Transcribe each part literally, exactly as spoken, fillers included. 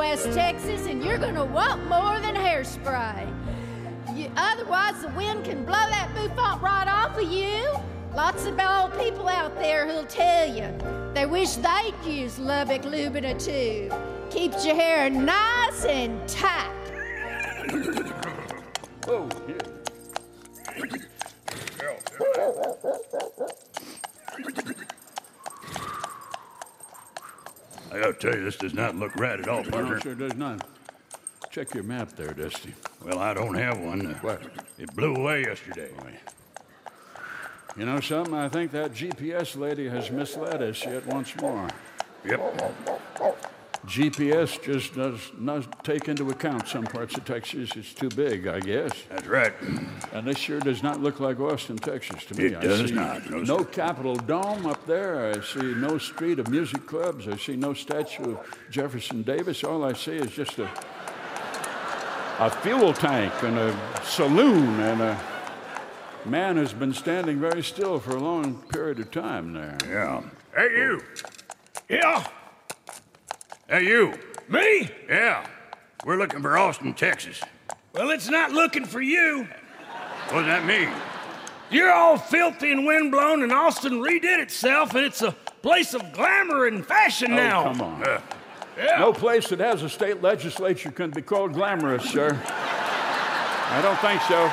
past Texas, and you're gonna want more than hairspray. You, otherwise, the wind can blow that bouffant right off of you. Lots of old people out there who'll tell you they wish they'd use Lubbock Lubina too. Keeps your hair nice and tight. Oh, yeah. I gotta tell you, this does not look right at all, partner. No, sure does not. Check your map there, Dusty. Well, I don't have one. What? It blew away yesterday. You know something? I think that G P S lady has misled us yet once more. Yep. G P S just does not take into account some parts of Texas. It's too big, I guess. That's right. And this sure does not look like Austin, Texas to me. It I does see not. No, no sir. Capitol Dome up there. I see no street of music clubs. I see no statue of Jefferson Davis. All I see is just a, a fuel tank and a saloon and a man who's been standing very still for a long period of time there. Yeah. Hey, you. Yeah, Hey, you. me? Yeah. We're looking for Austin, Texas. Well, it's not looking for you. What does that mean? You're all filthy and windblown, and Austin redid itself, and it's a place of glamour and fashion Oh, now. come on. Uh, Yeah. No place that has a state legislature can be called glamorous, sir. I don't think so.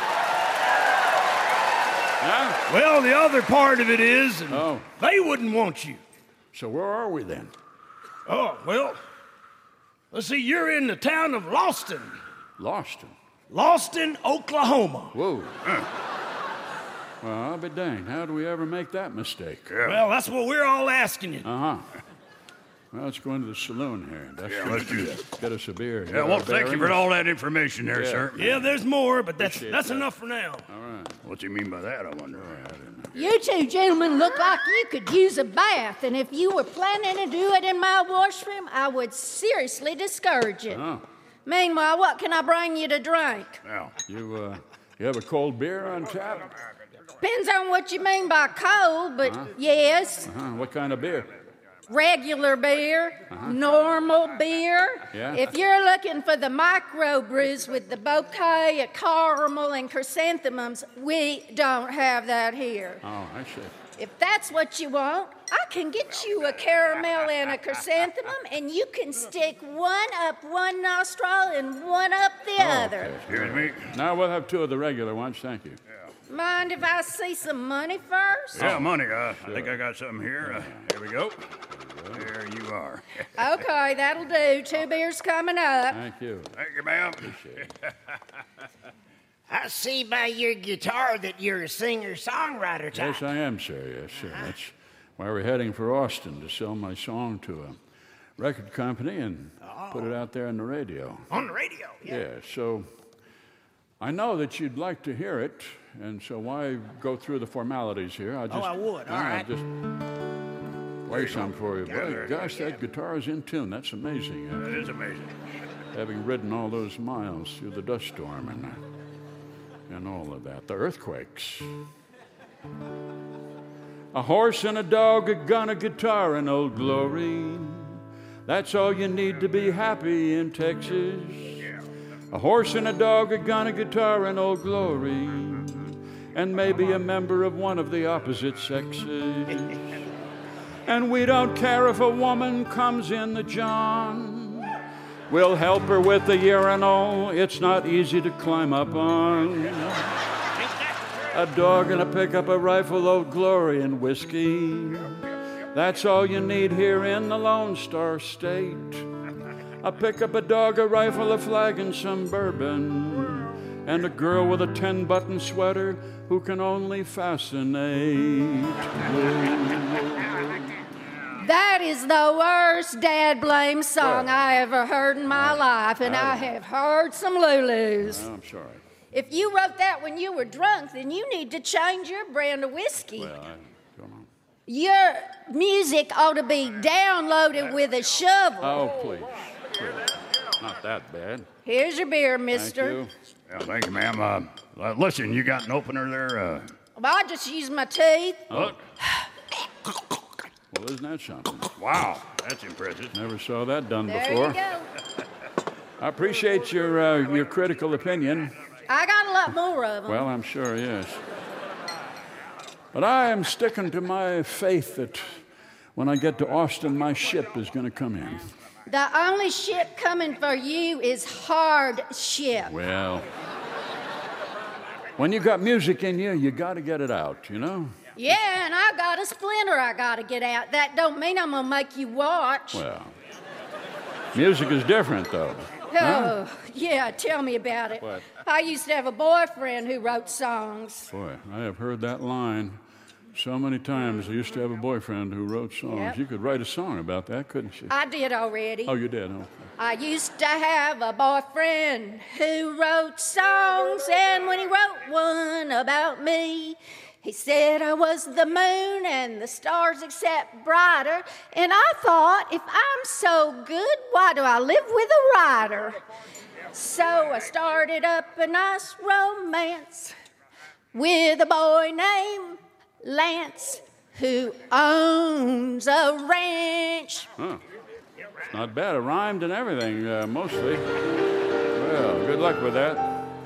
Huh? Well, the other part of it is, and Oh. they wouldn't want you. So where are we then? Oh, well, let's see, you're in the town of Lawston. Lawston. Lawston, Oklahoma. Whoa. Well, I'll be danged. How do we ever make that mistake? yeah. Well, that's what we're all asking you. Uh-huh. Well, let's go into the saloon here. That's Yeah, let's do that. Get us a beer. Yeah, well, thank you for all that information there, Yeah. sir. Yeah, there's more, but that's Appreciate that's that. enough for now. All right. What's he mean by that, I wonder? You two gentlemen look like you could use a bath, and if you were planning to do it in my washroom, I would seriously discourage it. Oh. Meanwhile, what can I bring you to drink? Now, You, uh, you have a cold beer on tap? Depends on what you mean by cold, but yes, Uh-huh. What kind of beer? regular beer, normal beer. Yeah. If you're looking for the micro brews with the bouquet of caramel and chrysanthemums, we don't have that here. Oh, I see. If that's what you want, I can get you a caramel and a chrysanthemum, and you can stick one up one nostril and one up the Oh, other. okay. excuse me. Now we'll have two of the regular ones, thank you. Mind if I see some money first? Yeah, money. Uh, I think I got something here. Uh, here we go. There you are. Okay, that'll do. Two beers coming up. Thank you. Thank you, ma'am. I see by your guitar that you're a singer-songwriter type. Yes, I am, sir. Yes, sir. That's why we're heading for Austin to sell my song to a record company and put it out there on the radio. On the radio, yeah. Yeah, so I know that you'd like to hear it, and so why go through the formalities here? I just, Oh, I would. All I'll right. just play some for you. Boy, gosh, that guitar is in tune. That's amazing. Uh, That is amazing. having ridden all those miles through the dust storm and, uh, and all of that, the earthquakes. A horse and a dog, a gun, a guitar, and Old Glory. That's all you need to be happy in Texas. A horse and a dog, a gun, a guitar, and Old Glory. And maybe a member of one of the opposite sexes. And we don't care if a woman comes in the John. We'll help her with the urinal. It's not easy to climb up on. A dog and a pickup, a rifle, Old Glory, and whiskey. That's all you need here in the Lone Star State. A pickup, a dog, a rifle, a flag, and some bourbon. And a girl with a ten-button sweater who can only fascinate. That is the worst dad blame song I ever heard in my life, and I have heard some Lulus. I'm sorry. If you wrote that when you were drunk, then you need to change your brand of whiskey. Well, I, come on. Your music ought to be downloaded with a shovel. Oh, please. please. Not that bad. Here's your beer, Thank mister. you. Yeah, thank you, ma'am. Uh, uh, listen, you got an opener there? Uh, Well, I just use my teeth. look. Well, isn't that something? Wow, that's impressive. Never saw that done There before. you go. I appreciate your uh, your critical opinion. I got a lot more of them. Well, I'm sure, yes. But I am sticking to my faith that when I get to Austin, my ship is going to come in. The only ship coming for you is hardship. Well, when you got music in you, you got to get it out, you know? Yeah, and I got a splinter I got to get out. That don't mean I'm going to make you watch. Well, music is different, though. Oh, Huh? yeah, tell me about it. What? I used to have a boyfriend who wrote songs. Boy, I have heard that line so many times. I used to have a boyfriend who wrote songs. Yep. You could write a song about that, couldn't you? I did already. Oh, you did? Oh. I used to have a boyfriend who wrote songs, and when he wrote one about me, he said I was the moon and the stars except brighter. And I thought, if I'm so good, why do I live with a writer? So I started up a nice romance with a boy named Lance, who owns a ranch. Huh. Not bad. It rhymed and everything, uh, mostly. Well, good luck with that.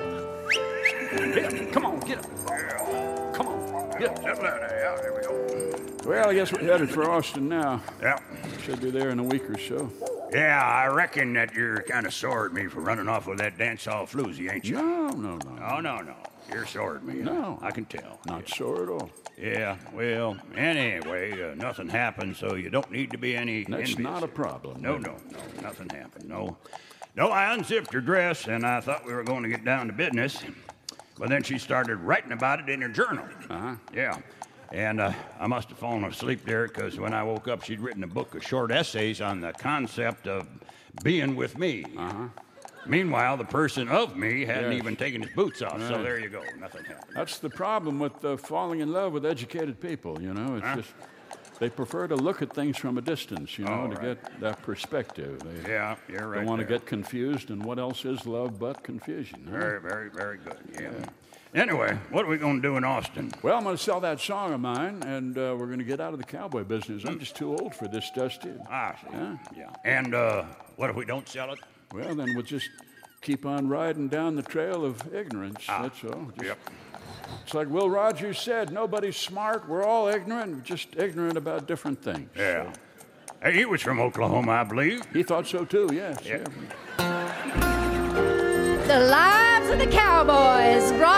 Get up. Come on, get up. Come on. Get up. Yeah, there we go. Well, I guess we're headed for Austin now. Yeah. Should be there in a week or so. Yeah, I reckon that you're kind of sore at me for running off with that dance hall floozy, ain't you? No, no, no. Oh, no, no. You're sore at me. No. I can tell. Not sore at all. Yeah, well, anyway, uh, nothing happened, so you don't need to be any That's envious. not a problem. No, no, no, nothing happened. No, no. I unzipped her dress, and I thought we were going to get down to business, but then she started writing about it in her journal. Uh-huh. Yeah, and uh, I must have fallen asleep there because when I woke up, she'd written a book of short essays on the concept of being with me. Uh-huh. Meanwhile, the person of me hadn't Yes. even taken his boots off, so Right. there you go. Nothing happened. That's the problem with uh, falling in love with educated people, you know. It's Huh? just they prefer to look at things from a distance, you know, Oh, to right. get that perspective. They Yeah, you're right. don't want to there. get confused, and what else is love but confusion? huh? Very, very, very good. Yeah. Anyway, what are we going to do in Austin? Well, I'm going to sell that song of mine, and uh, we're going to get out of the cowboy business. I'm just too old for this, Dusty. Ah, see. Yeah. Yeah. And uh, what if we don't sell it? Well, then we'll just keep on riding down the trail of ignorance. Ah. That's all. Just- Yep. It's like Will Rogers said, nobody's smart. We're all ignorant, we're just ignorant about different things. Yeah. Hey, he was from Oklahoma, I believe. He thought so too, yes. Yeah. yeah. The Lives of the Cowboys, brought